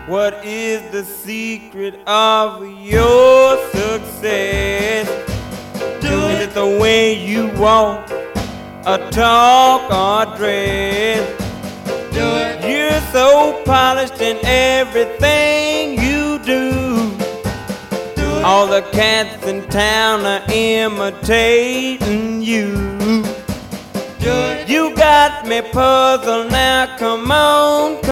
What is the secret of your success? Is it the way you walk, or talk, or dress? You're so polished in everything you do. All the cats in town are imitating you. You got me puzzled now, come on.